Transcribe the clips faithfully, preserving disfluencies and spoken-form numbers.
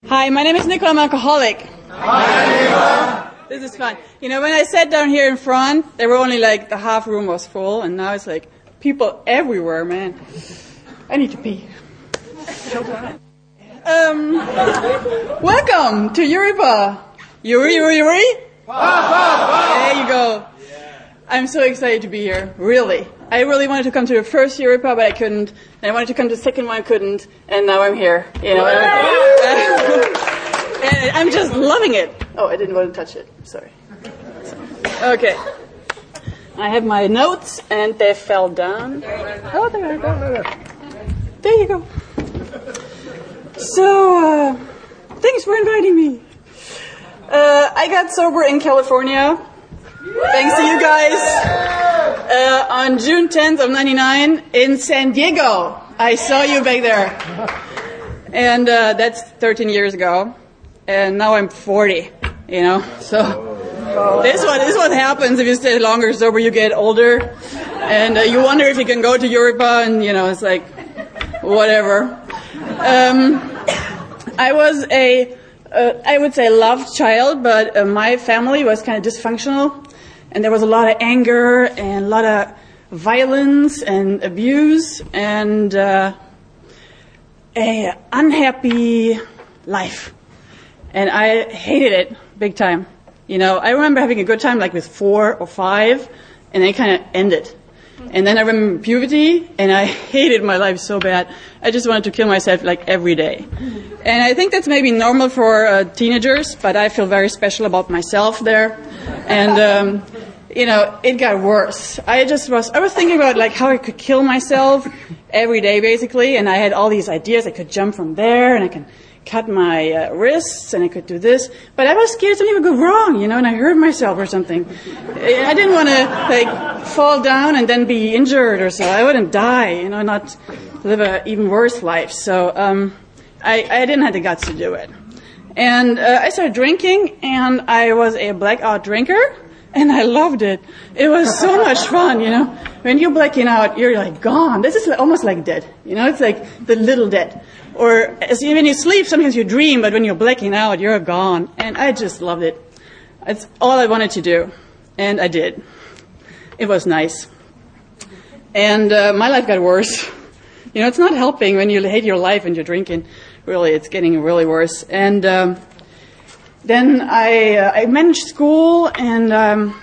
Hi, my name is Nicola. I'm an alcoholic. Hi, Nicola. This is fun. You know, when I sat down here in front, there were only like the half room was full, and now it's like people everywhere, man. I need to pee. um, welcome to Yuripa. Yuri, Yuri, Yuri? There you go. I'm so excited to be here, really. I really wanted to come to the first Yuripa, but I couldn't. And I wanted to come to the second one, I couldn't. And now I'm here, you know. And I'm just loving it. Oh, I didn't want to touch it. Sorry. Okay. I have my notes, and they fell down. Oh, there you go. There you go. So, uh, thanks for inviting me. Uh, I got sober in California. Thanks to you guys. Uh, on June tenth of ninety-nine in San Diego. I saw you back there. And uh, that's thirteen years ago. And now I'm forty, you know. So this what this is what happens if you stay longer sober. You get older, and uh, you wonder if you can go to Yuripa, and you know it's like whatever. Um, I was a uh, I would say loved child, but uh, my family was kind of dysfunctional, and there was a lot of anger and a lot of violence and abuse and uh, a unhappy life. And I hated it big time. You know, I remember having a good time like with four or five, and then it kind of ended. And then I remember puberty, and I hated my life so bad. I just wanted to kill myself like every day. And I think that's maybe normal for uh, teenagers, but I feel very special about myself there. And, um, you know, it got worse. I just was, I was thinking about like how I could kill myself every day basically, and I had all these ideas. I could jump from there, and I can cut my uh, wrists, and I could do this. But I was scared something would go wrong, you know, and I hurt myself or something. I didn't want to, like, fall down and then be injured or so. I wouldn't die, you know, not live an even worse life. So um, I, I didn't have the guts to do it. And uh, I started drinking, and I was a blackout drinker, and I loved it. It was so much fun, you know. When you're blacking out, you're like gone. This is almost like dead, you know. It's like the little dead. Or as when you sleep, sometimes you dream, but when you're blacking out, you're gone. And I just loved it. It's all I wanted to do, and I did. It was nice. And uh, my life got worse. You know, it's not helping when you hate your life and you're drinking. Really, it's getting really worse. And um, then I uh, I managed school, and um,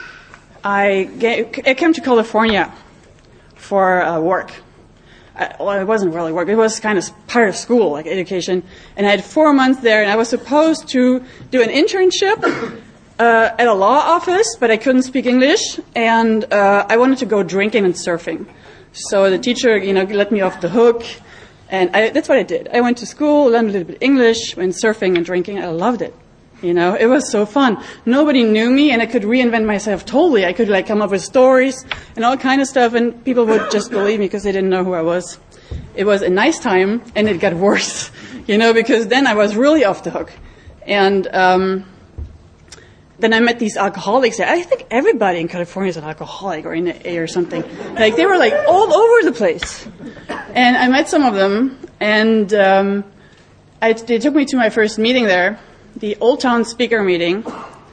I, get, I came to California for uh, work. I, well, it wasn't really work. It was kind of part of school, like education. And I had four months there, and I was supposed to do an internship uh, at a law office, but I couldn't speak English, and uh, I wanted to go drinking and surfing. So the teacher, you know, let me off the hook, and I, that's what I did. I went to school, learned a little bit English, went surfing and drinking. I loved it. You know, it was so fun. Nobody knew me, and I could reinvent myself totally. I could, like, come up with stories and all kind of stuff, and people would just believe me because they didn't know who I was. It was a nice time, and it got worse, you know, because then I was really off the hook. And um, then I met these alcoholics. I think everybody in California is an alcoholic or in the A or something. Like, they were, like, all over the place. And I met some of them, and um, I, they took me to my first meeting there, the Old Town speaker meeting,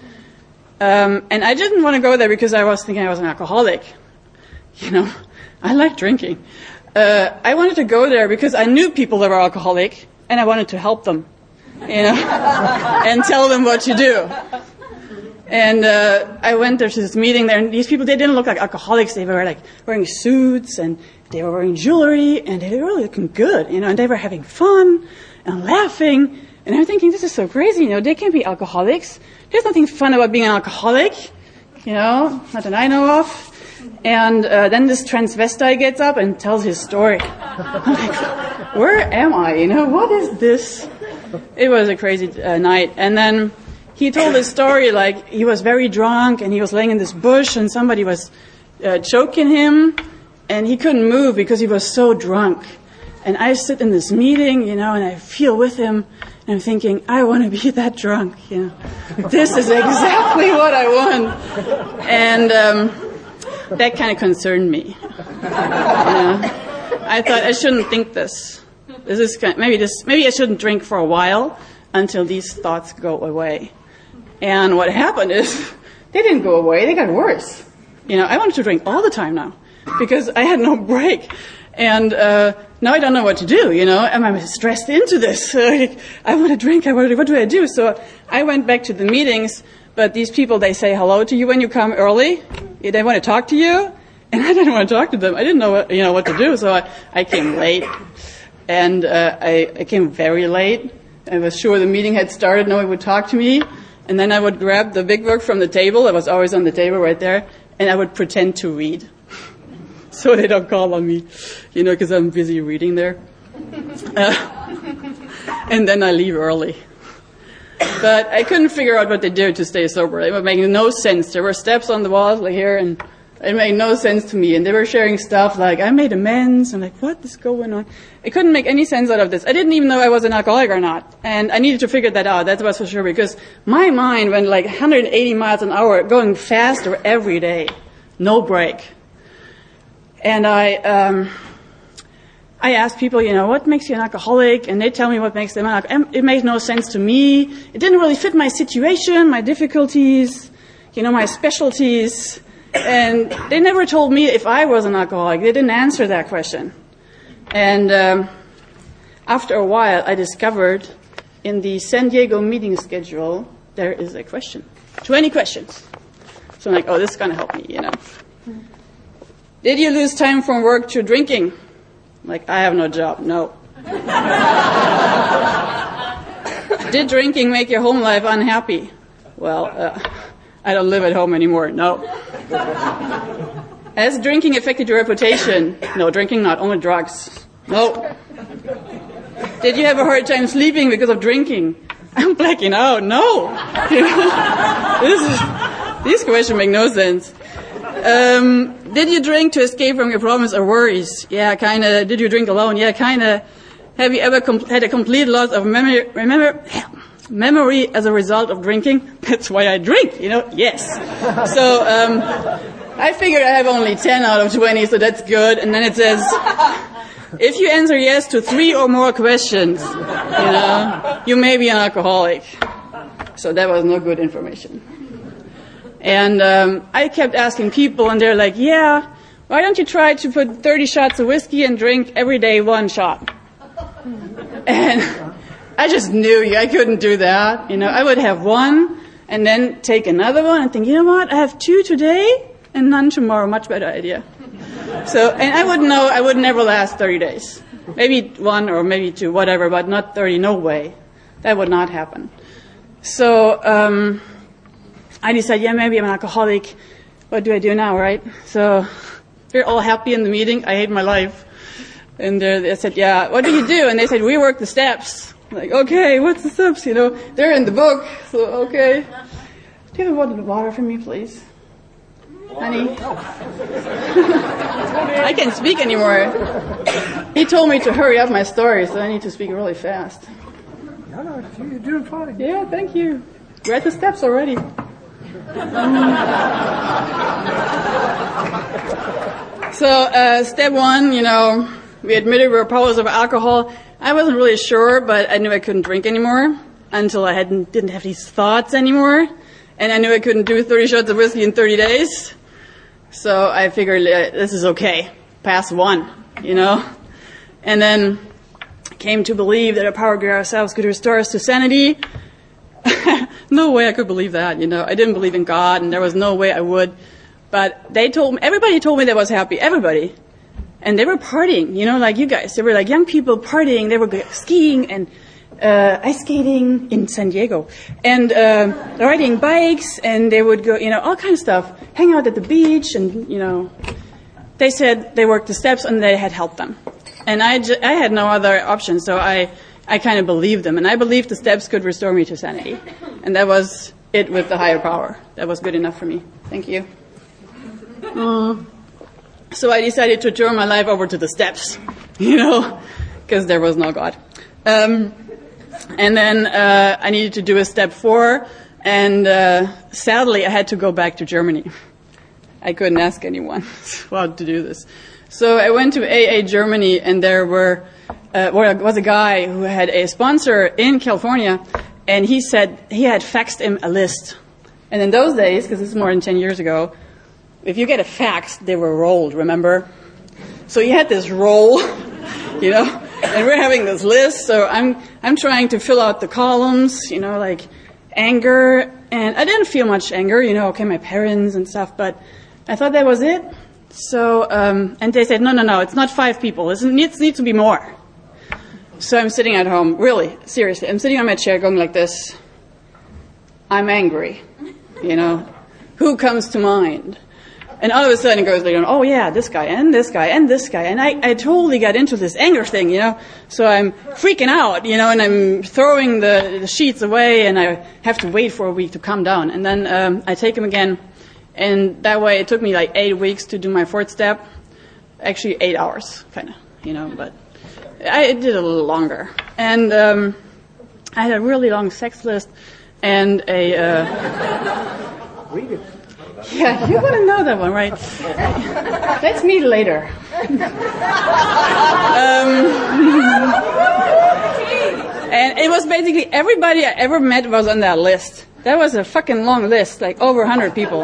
um, and I didn't want to go there because I was thinking I was an alcoholic. You know, I like drinking. Uh, I wanted to go there because I knew people that were alcoholic, and I wanted to help them, you know, and tell them what to do. And uh, I went there to this meeting there, and these people, they didn't look like alcoholics. They were like wearing suits, and they were wearing jewelry, and they were really looking good, you know, and they were having fun and laughing. And I'm thinking, this is so crazy, you know, they can't be alcoholics. There's nothing fun about being an alcoholic, you know, not that I know of. And uh, then this transvestite gets up and tells his story. I'm like, where am I, you know, what is this? It was a crazy uh, night. And then he told his story like he was very drunk, and he was laying in this bush, and somebody was uh, choking him, and he couldn't move because he was so drunk. And I sit in this meeting, you know, and I feel with him, and I'm thinking, I want to be that drunk, you know. This is exactly what I want. And um, that kind of concerned me. You know. I thought I shouldn't think this. This is kind of, maybe this. Maybe I shouldn't drink for a while until these thoughts go away. And what happened is they didn't go away, they got worse. You know, I wanted to drink all the time now because I had no break. And uh now I don't know what to do, you know. Am I stressed into this? Like, I want to drink, I want to, what do I do? So I went back to the meetings, but these people, they say hello to you when you come early. They want to talk to you. And I didn't want to talk to them. I didn't know what, you know, what to do. So I, I came late. And uh I, I came very late. I was sure the meeting had started, no one would talk to me. And then I would grab the big book from the table. It was always on the table right there. And I would pretend to read. So they don't call on me, you know, because I'm busy reading there. Uh, and then I leave early. But I couldn't figure out what to do to stay sober. It would make no sense. There were steps on the walls like here, and it made no sense to me. And they were sharing stuff like, I made amends. I'm like, what is going on? I couldn't make any sense out of this. I didn't even know I was an alcoholic or not. And I needed to figure that out. That was for sure, because my mind went like one hundred eighty miles an hour, going faster every day. No break. And I, um, I asked people, you know, what makes you an alcoholic? And they tell me what makes them an alcoholic. It made no sense to me. It didn't really fit my situation, my difficulties, you know, my specialties. And they never told me if I was an alcoholic. They didn't answer that question. And um, after a while, I discovered in the San Diego meeting schedule, there is a question. twenty questions. So I'm like, oh, this is going to help me, you know. Did you lose time from work to drinking? Like, I have no job. No. Did drinking make your home life unhappy? Well, uh, I don't live at home anymore. No. Has drinking affected your reputation? No, drinking not, only drugs. No. Did you have a hard time sleeping because of drinking? I'm blacking out. No. You know, this is, these questions make no sense. Um, did you drink to escape from your problems or worries? Yeah, kind of. Did you drink alone? Yeah, kind of. Have you ever com- had a complete loss of memory, remember, memory as a result of drinking? That's why I drink, you know? Yes. So um, I figured I have only ten out of twenty, so that's good. And then it says, if you answer yes to three or more questions, you know, you may be an alcoholic. So that was no good information. And um, I kept asking people, and they're like, yeah, why don't you try to put thirty shots of whiskey and drink every day one shot? And I just knew I couldn't do that. You know, I would have one and then take another one and think, you know what, I have two today and none tomorrow. Much better idea. So, and I would know I would never last thirty days. Maybe one or maybe two, whatever, but not thirty, no way. That would not happen. So, um... I decided, yeah, maybe I'm an alcoholic. What do I do now, right? So we're all happy in the meeting. I hate my life. And uh, they said, yeah, what do you do? And they said, we work the steps. I'm like, okay, what's the steps? You know, they're in the book. So, okay. Do you have a bottle of water for me, please? Honey? I can't speak anymore. He told me to hurry up my story, so I need to speak really fast. No, no, you're doing fine. Yeah, thank you. We're at the steps already. So, uh, step one, you know, we admitted we were powers of alcohol. I wasn't really sure, but I knew I couldn't drink anymore until I hadn't, didn't have these thoughts anymore. And I knew I couldn't do thirty shots of whiskey in thirty days. So I figured uh, this is okay. Pass one, you know. And then came to believe that our power greater ourselves could restore us to sanity. No way I could believe that, you know. I didn't believe in God, and there was no way I would. But they told me, everybody told me they was happy, everybody. And they were partying, you know, like you guys. They were like young people partying. They were skiing and uh, ice skating in San Diego. And uh, riding bikes, and they would go, you know, all kinds of stuff. Hang out at the beach, and, you know. They said they worked the steps, and they had helped them. And I, j- I had no other option, so I... I kind of believed them, and I believed the steps could restore me to sanity. And that was it with the higher power. That was good enough for me. Thank you. Uh, so I decided to turn my life over to the steps, you know, because there was no God. Um, and then uh, I needed to do a step four, and uh, sadly I had to go back to Germany. I couldn't ask anyone how to do this. So I went to A A Germany, and there were... Uh, well, was a guy who had a sponsor in California, And he said he had faxed him a list. And in those days, because this is more than ten years ago, if you get a fax, they were rolled, remember? So he had this roll, you know, and we're having this list. So I'm I'm trying to fill out the columns, you know, like anger. And I didn't feel much anger, you know, okay, my parents and stuff, but I thought that was it. So, um, and they said, no, no, no, it's not five people. It needs, needs to be more. So I'm sitting at home, really, seriously. I'm sitting on my chair going like this. I'm angry, you know. Who comes to mind? And all of a sudden it goes like, oh yeah, this guy and this guy and this guy. And I, I totally got into this anger thing, you know. So I'm freaking out, you know, and I'm throwing the, the sheets away and I have to wait for a week to calm down. And then um, I take them again. And that way it took me like eight weeks to do my fourth step. Actually eight hours, kind of, you know, but I did a little longer. And um, I had a really long sex list and a... Uh, Read it. Yeah, you want to know that one, right? Let's meet later. um, and it was basically everybody I ever met was on that list. That was a fucking long list, like over one hundred people.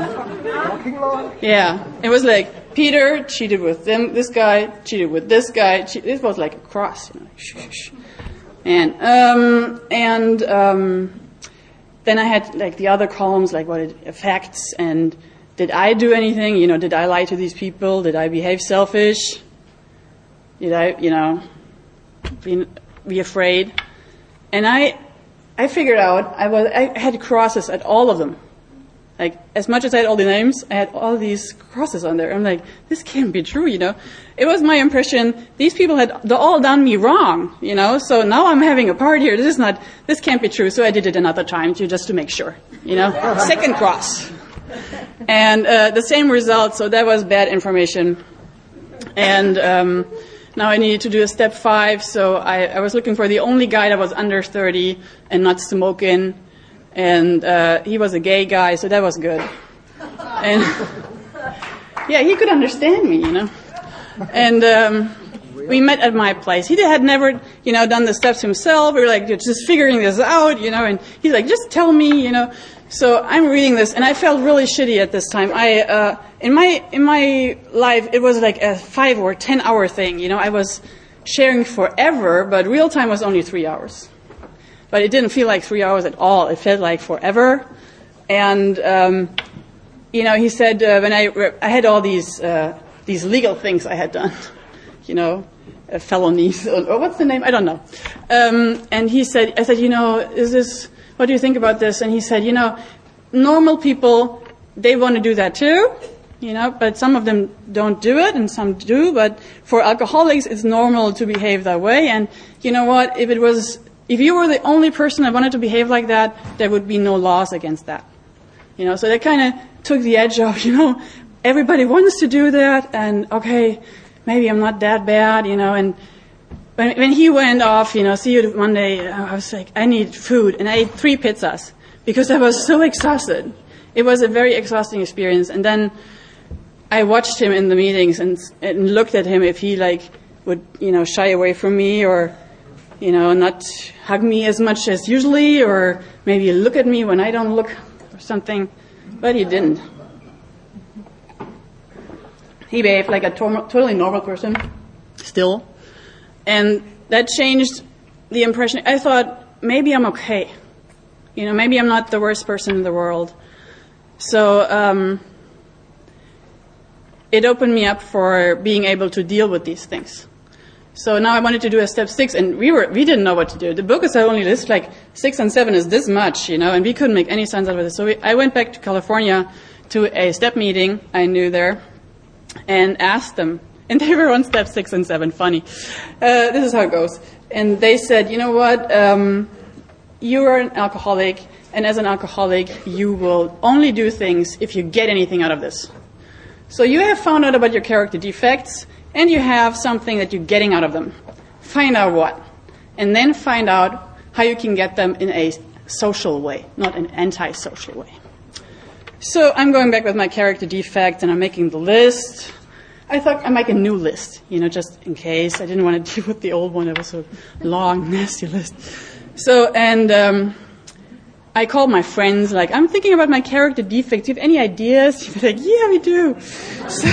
Yeah, it was like Peter cheated with them, this guy cheated with this guy. Che- it was like a cross, you know. Shh, shh. And um, and um, then I had like the other columns, like what it affects and did I do anything? You know, did I lie to these people? Did I behave selfish? Did I, you know, be, be afraid? And I, I figured out I was I had crosses at all of them. Like, as much as I had all the names, I had all these crosses on there. I'm like, this can't be true, you know. It was my impression, these people had all done me wrong, you know. So now I'm having a part here. This is not, this can't be true. So I did it another time to just to make sure, you know. Second cross. And uh, the same result, so that was bad information. And um, now I needed to do a step five. So I, I was looking for the only guy that was under thirty and not smoking. And uh, he was a gay guy, so that was good. And yeah, he could understand me, you know. And um, we met at my place. He had never, you know, done the steps himself. We were like just figuring this out, you know. And he's like, just tell me, you know. So I'm reading this, and I felt really shitty at this time. I uh, in my in my life, it was like a five or ten hour thing, you know. I was sharing forever, but real time was only three hours. But it didn't feel like three hours at all. It felt like forever. And, um, you know, he said, uh, when I, re- I had all these, uh, these legal things I had done, you know, uh, felonies, or, or what's the name? I don't know. Um, and he said, I said, you know, is this, what do you think about this? And he said, you know, normal people, they want to do that too, you know, but some of them don't do it and some do. But for alcoholics, it's normal to behave that way. And you know what? If it was, If you were the only person that wanted to behave like that, there would be no laws against that. You know, so that kind of took the edge off, you know, everybody wants to do that, and okay, maybe I'm not that bad, you know, and when, when he went off, you know, see you Monday, I was like, I need food, and I ate three pizzas, because I was so exhausted. It was a very exhausting experience, and then I watched him in the meetings and, and looked at him if he, like, would, you know, shy away from me, or you know, not hug me as much as usually, or maybe look at me when I don't look, or something. But he didn't. He behaved like a to- totally normal person, still. And that changed the impression. I thought, maybe I'm okay. You know, maybe I'm not the worst person in the world. So um, it opened me up for being able to deal with these things. So now I wanted to do a step six, and we were we didn't know what to do. The book is only this, like six and seven is this much, you know, and we couldn't make any sense out of it. So we, I went back to California to a step meeting I knew there, and asked them, and they were on step six and seven. Funny, uh, this is how it goes. And they said, you know what, um, you are an alcoholic, and as an alcoholic, you will only do things if you get anything out of this. So you have found out about your character defects. And you have something that you're getting out of them. Find out what. And then find out how you can get them in a social way, not an anti-social way. So I'm going back with my character defect, and I'm making the list. I thought I'd make a new list, you know, just in case. I didn't want to deal with the old one. It was a long, nasty list. So, and um, I called my friends, like, I'm thinking about my character defects. Do you have any ideas? Like, yeah, we do. So,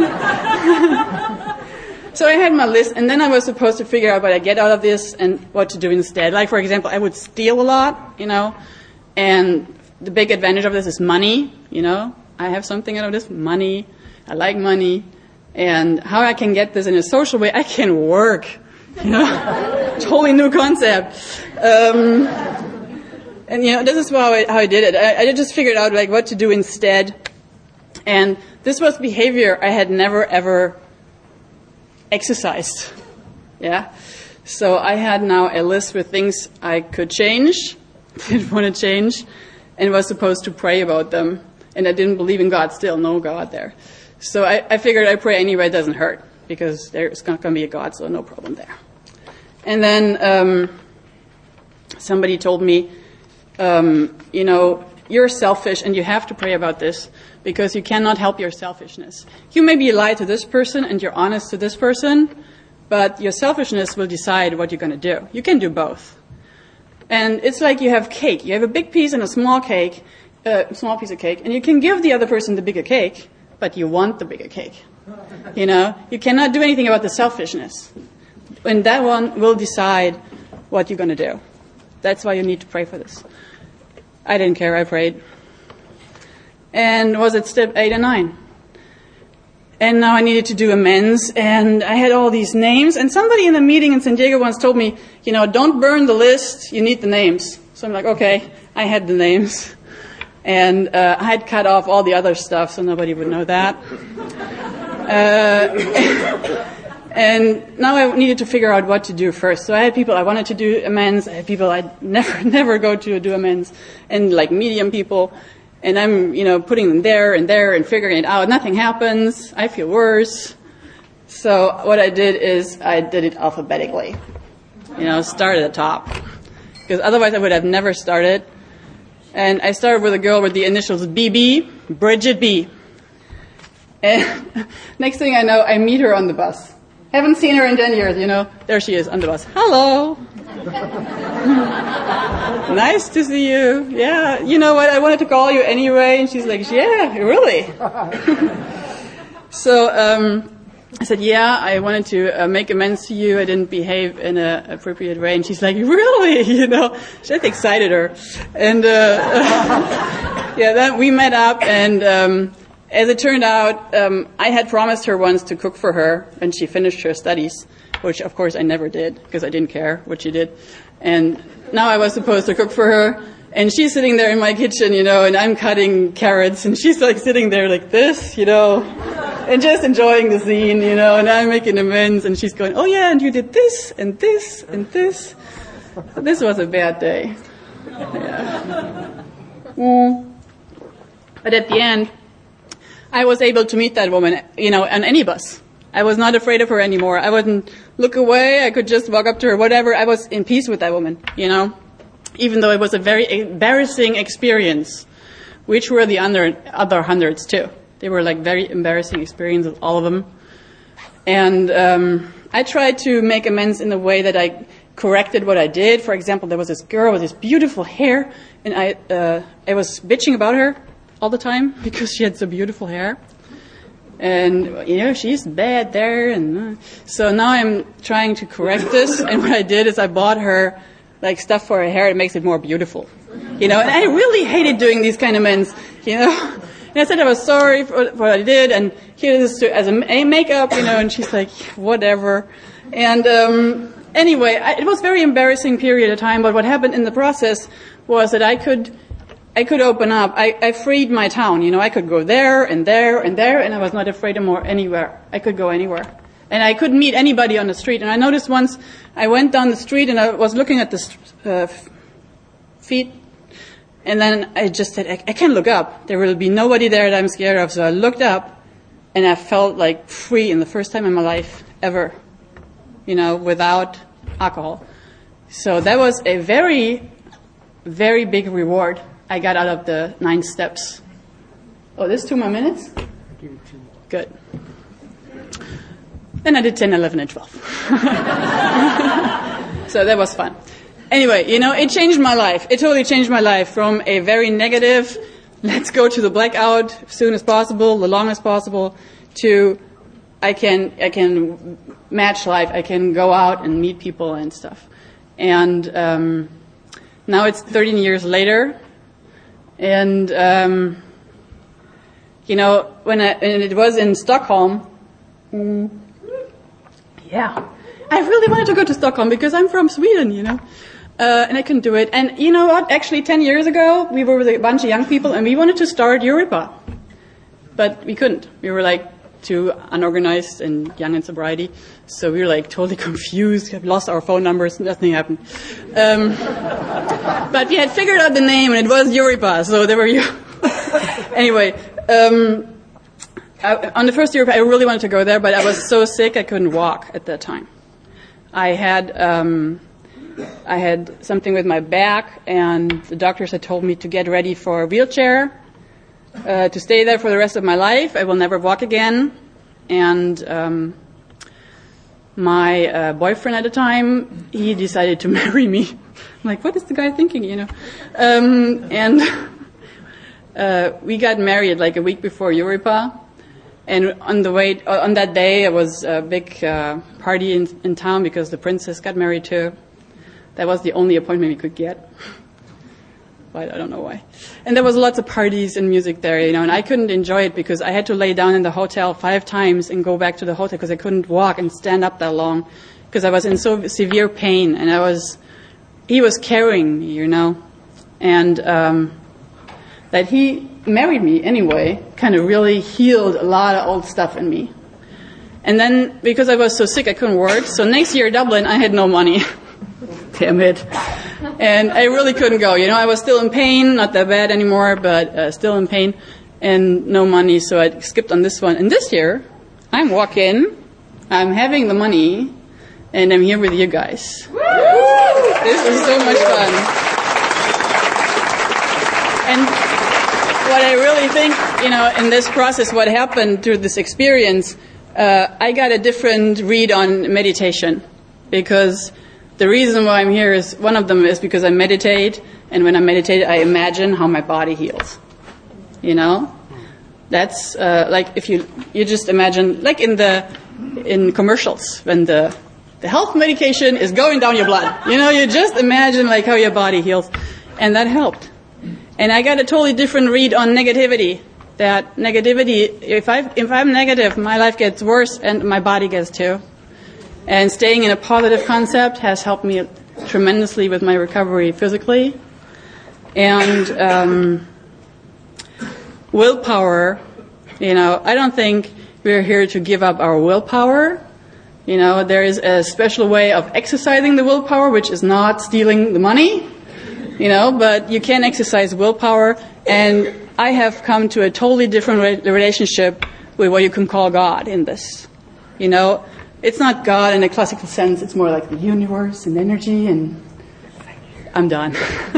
so I had my list, and then I was supposed to figure out what I get out of this and what to do instead. Like, for example, I would steal a lot, you know, and the big advantage of this is money, you know. I have something out of this, money. I like money. And how I can get this in a social way, I can work, you know. Totally new concept. Um, and, you know, this is how I, how I did it. I, I just figured out, like, what to do instead. And this was behavior I had never, ever exercised. Yeah. So I had now a list with things I could change, didn't want to change, and was supposed to pray about them. And I didn't believe in God still, no God there. So I, I figured I'd pray anyway, it doesn't hurt, because there's not going to be a God, so no problem there. And then um, somebody told me, um, you know, you're selfish and you have to pray about this because you cannot help your selfishness. You maybe lie to this person and you're honest to this person, but your selfishness will decide what you're going to do. You can do both. And it's like you have cake. You have a big piece and a small cake, a uh, small piece of cake, and you can give the other person the bigger cake, but you want the bigger cake. You know, you cannot do anything about the selfishness. And that one will decide what you're going to do. That's why you need to pray for this. I didn't care, I prayed. And was it step eight and nine? And now I needed to do amends, and I had all these names, and somebody in the meeting in San Diego once told me, you know, don't burn the list, you need the names. So I'm like, okay, I had the names. And uh, I had cut off all the other stuff so nobody would know that. Uh, and now I needed to figure out what to do first. So I had people I wanted to do amends. I had people I'd never, never go to do amends. And like medium people. And I'm, you know, putting them there and there and figuring it out. Nothing happens. I feel worse. So what I did is I did it alphabetically. You know, start at the top. Because otherwise I would have never started. And I started with a girl with the initials B B, Bridget B. And next thing I know, I meet her on the bus. Haven't seen her in ten years, you know. There she is on the bus. Hello. Nice to see you. Yeah, you know what? I wanted to call you anyway. And she's like, yeah, really? So um, I said, yeah, I wanted to uh, make amends to you. I didn't behave in an appropriate way. And she's like, really? You know, that excited her. And uh, yeah, then we met up. And um, as it turned out, um, I had promised her once to cook for her when she finished her studies, which of course I never did because I didn't care what she did. And now I was supposed to cook for her, and she's sitting there in my kitchen, you know, and I'm cutting carrots, and she's like sitting there like this, you know, and just enjoying the scene, you know, and I'm making amends, and she's going, oh yeah, and you did this, and this, and this. This was a bad day. Yeah. Mm. But at the end, I was able to meet that woman, you know, on any bus. I was not afraid of her anymore. I wouldn't look away. I could just walk up to her, whatever. I was in peace with that woman, you know, even though it was a very embarrassing experience, which were the other, other hundreds too. They were like very embarrassing experiences, all of them. And um, I tried to make amends in the way that I corrected what I did. For example, there was this girl with this beautiful hair, and I, uh, I was bitching about her all the time because she had so beautiful hair. And, you know, she's bad there. And uh, so now I'm trying to correct this. And what I did is I bought her, like, stuff for her hair that makes it more beautiful. You know, and I really hated doing these kind of amends, you know. And I said I was sorry for what I did. And here it is as a makeup, you know. And she's like, whatever. And um, anyway, I, it was a very embarrassing period of time. But what happened in the process was that I could... I could open up. I, I freed my town. You know, I could go there and there and there, and I was not afraid of more anywhere. I could go anywhere. And I couldn't meet anybody on the street. And I noticed once I went down the street and I was looking at the uh, feet, and then I just said, I, I can't look up. There will be nobody there that I'm scared of. So I looked up, and I felt like free in the first time in my life ever, you know, without alcohol. So that was a very, very big reward I got out of the nine steps. Oh, there's two more minutes? Give you two more. Good. Then I did ten, eleven, and twelve. So that was fun. Anyway, you know, it changed my life. It totally changed my life from a very negative, let's go to the blackout as soon as possible, the longest possible, to I can I can match life. I can go out and meet people and stuff. And um, now it's thirteen years later, and um, you know, when I, and it was in Stockholm. Mm, yeah, I really wanted to go to Stockholm because I'm from Sweden, you know, uh, and I couldn't do it. And you know what? Actually, ten years ago, we were with a bunch of young people, and we wanted to start Eureka, but we couldn't. We were like too unorganized and young in sobriety, so we were like totally confused. We had lost our phone numbers. Nothing happened. Um, but we had figured out the name, and it was Eureka, so there were you. Anyway. Um, I, on the first Europe, I really wanted to go there, but I was so sick I couldn't walk at that time. I had um, I had something with my back, and the doctors had told me to get ready for a wheelchair, uh, to stay there for the rest of my life. I will never walk again. And um, my uh, boyfriend at the time, he decided to marry me. I'm like, what is the guy thinking, you know? Um, and uh, we got married like a week before Eureka. And on the way, on that day, it was a big uh, party in, in town because the princess got married too. That was the only appointment we could get. But I don't know why. And there was lots of parties and music there, you know, and I couldn't enjoy it because I had to lay down in the hotel five times and go back to the hotel because I couldn't walk and stand up that long because I was in so severe pain, and I was, he was carrying me, you know, and um, that he married me anyway kind of really healed a lot of old stuff in me. And then because I was so sick I couldn't work, so next year in Dublin I had no money. Damn it. And I really couldn't go, you know, I was still in pain, not that bad anymore, but uh, still in pain, and no money, so I skipped on this one. And this year I'm walking, I'm having the money, and I'm here with you guys. Woo! This is so much fun. And what I really think, you know, in this process, what happened through this experience, uh, I got a different read on meditation. Because the reason why I'm here is, one of them is because I meditate, and when I meditate, I imagine how my body heals. You know? That's, uh, like if you, you just imagine, like in the, in commercials, when the, the health medication is going down your blood. You know, you just imagine like how your body heals. And that helped. And I got a totally different read on negativity. That negativity, if I if I'm negative, my life gets worse and my body gets too. And staying in a positive concept has helped me tremendously with my recovery physically. And um, willpower, you know, I don't think we're here to give up our willpower. You know, there is a special way of exercising the willpower, which is not stealing the money. You know, but you can exercise willpower, and I have come to a totally different re- relationship with what you can call God in this. You know, it's not God in a classical sense, it's more like the universe and energy, and I'm done.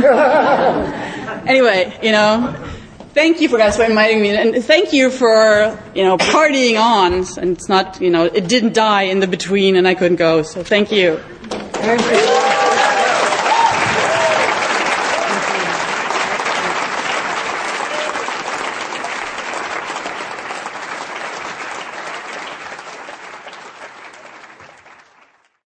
Anyway, you know, thank you for guys for inviting me, and thank you for, you know, partying on, and it's not, you know, it didn't die in the between and I couldn't go, so thank you. Thank you.